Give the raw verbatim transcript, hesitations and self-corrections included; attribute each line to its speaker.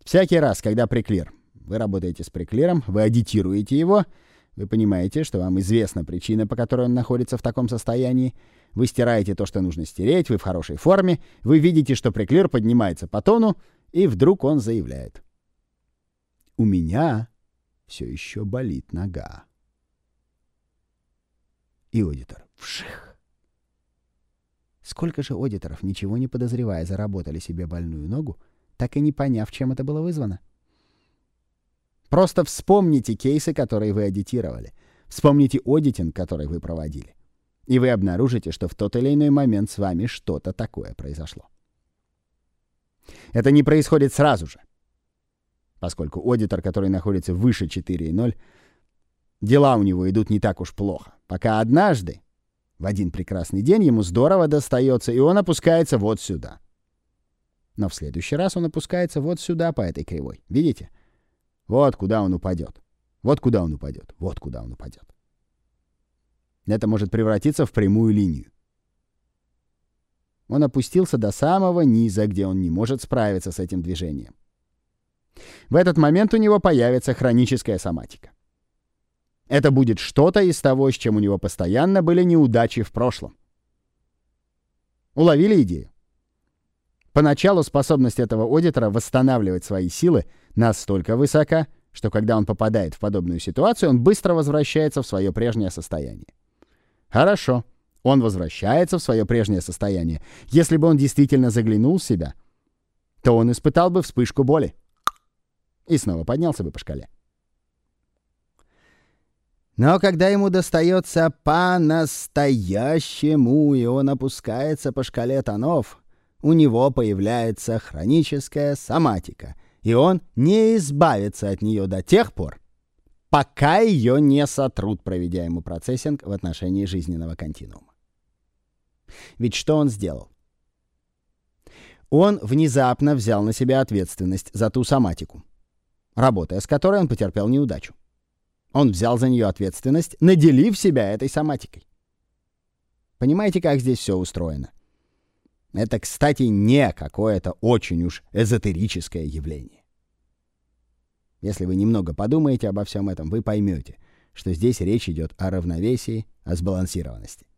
Speaker 1: Всякий раз, когда приклир, вы работаете с приклиром, вы аудитируете его, вы понимаете, что вам известна причина, по которой он находится в таком состоянии, вы стираете то, что нужно стереть, вы в хорошей форме, вы видите, что приклир поднимается по тону, и вдруг он заявляет: «У меня все еще болит нога». И аудитор: вших. Сколько же аудиторов, ничего не подозревая, заработали себе больную ногу, так и не поняв, чем это было вызвано? Просто вспомните кейсы, которые вы аудитировали. Вспомните аудитинг, который вы проводили. И вы обнаружите, что в тот или иной момент с вами что-то такое произошло. Это не происходит сразу же, поскольку аудитор, который находится выше четыре ноль, дела у него идут не так уж плохо, пока однажды, в один прекрасный день, ему здорово достается, и он опускается вот сюда. Но в следующий раз он опускается вот сюда по этой кривой. Видите? Вот куда он упадет. Вот куда он упадет. Вот куда он упадет. Это может превратиться в прямую линию. Он опустился до самого низа, где он не может справиться с этим движением. В этот момент у него появится хроническая соматика. Это будет что-то из того, с чем у него постоянно были неудачи в прошлом. Уловили идею? Поначалу способность этого аудитора восстанавливать свои силы настолько высока, что когда он попадает в подобную ситуацию, он быстро возвращается в свое прежнее состояние. Хорошо, он возвращается в свое прежнее состояние. Если бы он действительно заглянул в себя, то он испытал бы вспышку боли и снова поднялся бы по шкале. Но когда ему достается по-настоящему, и он опускается по шкале тонов, у него появляется хроническая соматика, и он не избавится от нее до тех пор, пока ее не сотрут, проведя ему процессинг в отношении жизненного континуума. Ведь что он сделал? Он внезапно взял на себя ответственность за ту соматику, работая с которой он потерпел неудачу. Он взял за нее ответственность, наделив себя этой соматикой. Понимаете, как здесь все устроено? Это, кстати, не какое-то очень уж эзотерическое явление. Если вы немного подумаете обо всем этом, вы поймете, что здесь речь идет о равновесии, о сбалансированности.